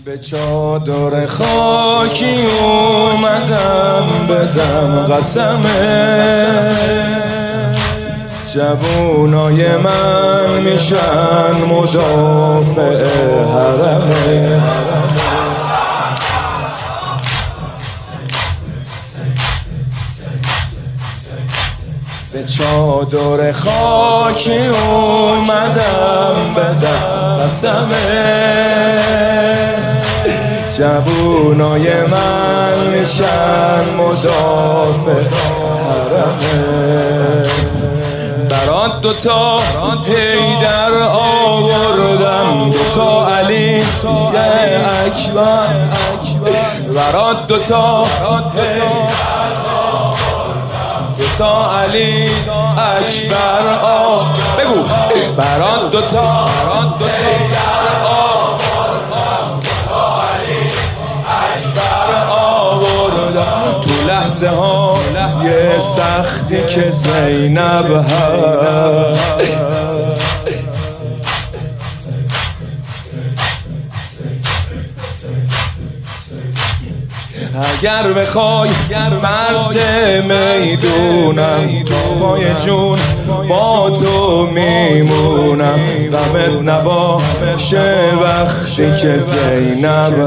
به چادر خاکی اومدم بدم قسمه، جوونای من میشن مدافع حرمه. به چادر خاکی اومدم بدم قسمه، جوونای من میشن مدافع حرمه. برات دوتا حیدر آوردم، دوتا علی یه اکبر. برات دوتا علی اکبر بگو. برات دوتا تو لحظه ها یه سختی که زینب هست. اگر بخوای مرد میدونم، تا پای جون با تو میمونم. غمت نباشه وقتی که زینب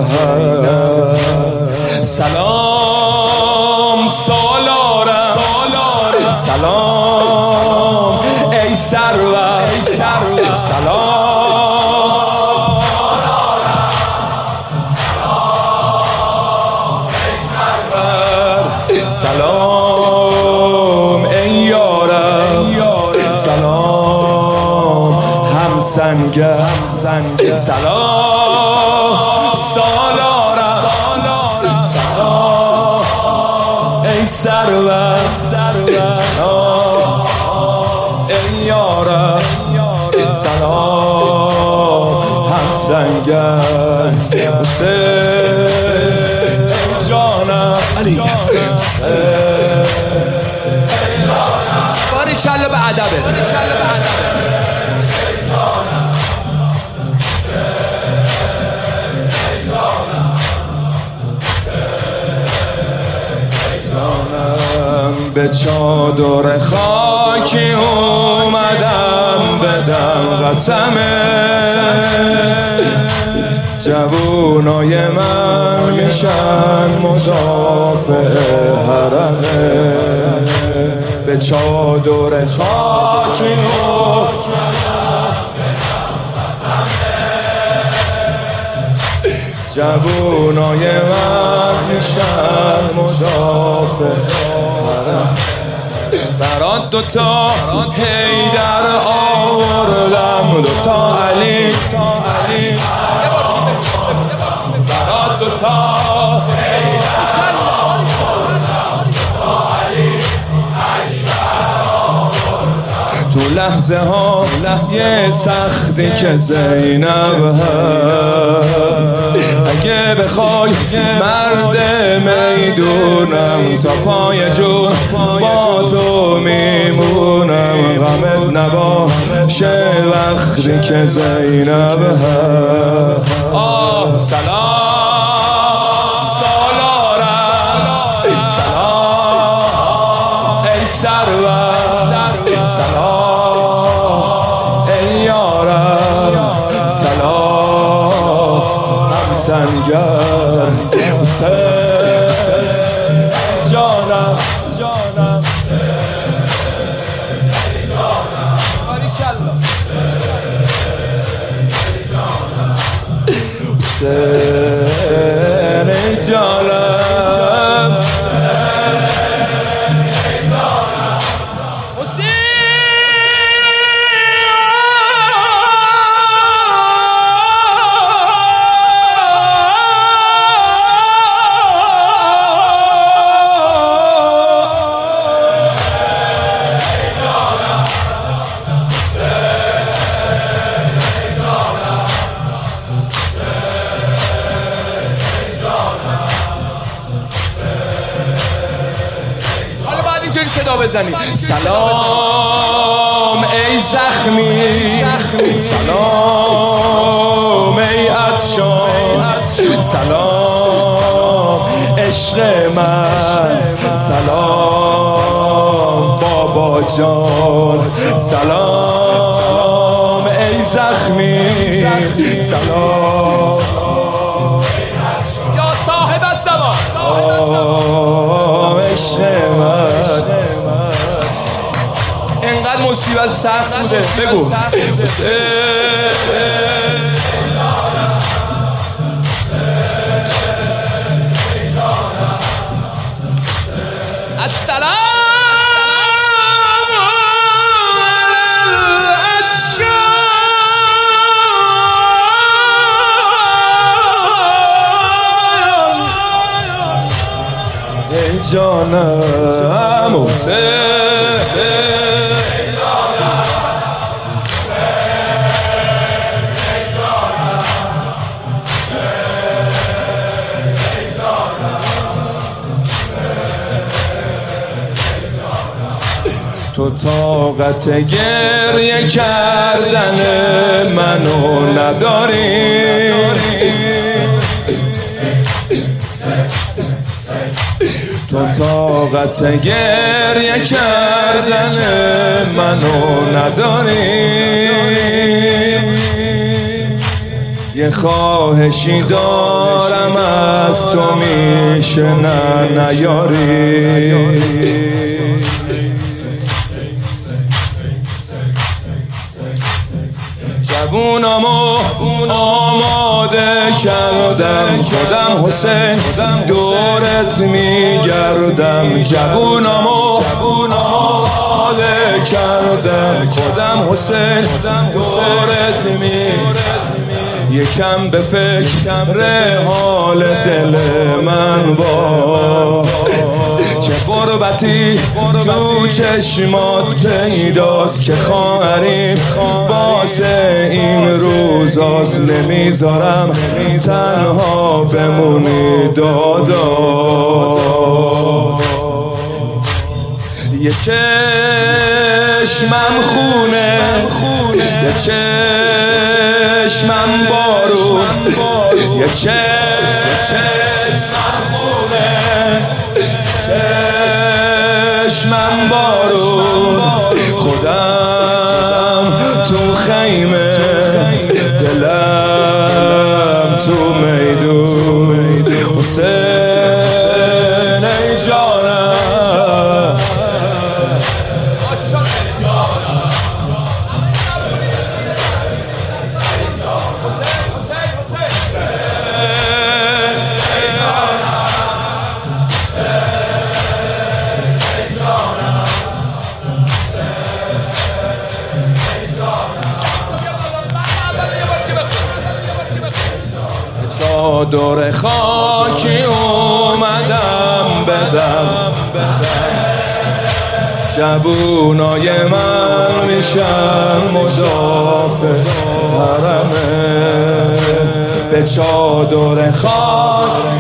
هست. سلام سالارم، سلام ای سرور، سلام سلام ای یارم، سلام همسنگر، سلام سالارم، سلام ای سرور، سلام ای یارم، سلام همسنگر. حسین جانم علی باری کله به ادبت. به چادر خاکی اومدم بدم قسمه، جوونای من میشن مدافع حرمه. به چادر خاکی اومدم بدم قسمه، جوونای من میشن مدافع حرمه. برات دوتا حیدر آوردم، دوتا علی برات دوتا حیدر آوردم، دوتا علی اکبر. تو لحظه ها یه سختی که زینب هست. اگه بخوای مرد میدونم، تا پای جون با تو میمونم. غمت نباشه وقتی که زینب هست. سلام سالارم، سلام ای سرور، سلام ای یارم، سلام همسنگر. حسین جانم حسین جانم، صدا بزنی. سلام ای زخمی، سلام ای عطشان، سلام عشق من، سلام بابا جان، سلام ای زخمی، سلام یا صاحب الزمان، عشق من. اینقدر مصیبت سخت بوده. بگو السلام ای جانم تو طاقت گریه کردن منو نداری، تو طاقت گریه کردن منو نداری. یه خواهشی دارم از تو، میشه نیاری. جوونمو آماده کردم، خودم حسین دورت میگردم. جوونمو آماده کردم، خودم حسین دورت میگردم. یکم به فکر حال دل من با، چه غربتی تو چشمات پیداست که خواهریم واسه این روزاست. نمیذارم تنها بمونی دادا. یه چشمم خونه، یه چشمم بارون، یه چشمم خونه، چشمم بارون. خودم تو خیمه، دلم تو میدون. حسین ای جانم، چادر خاکی اومدم بدم، جوونای من میشن مدافع حرمه. به چادر خاک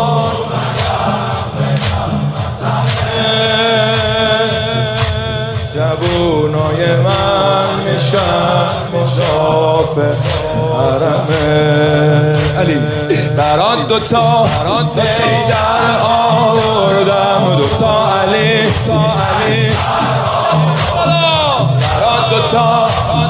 جوونای من میشن مدافع حرمه. علی برات دوتا در آوردم، دوتا علی برات دوتا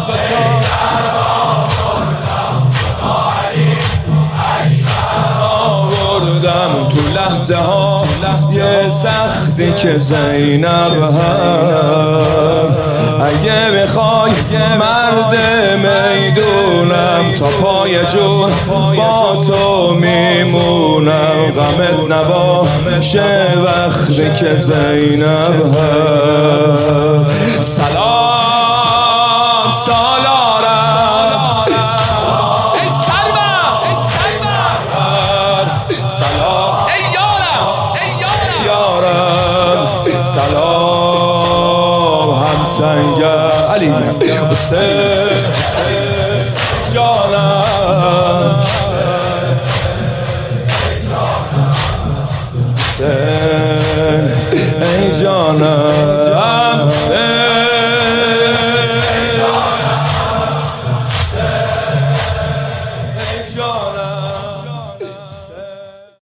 آوردم. تو لحظه ها یه سختی که زینب هم، اگه بخوای مرد میدونم تا پای جون با تو میمونم. غمت نباشه وقتی که زینب هم. سلام سالارم، ای سرور، سلام ای یارم، یارم، سلام همسنگر. علی حسین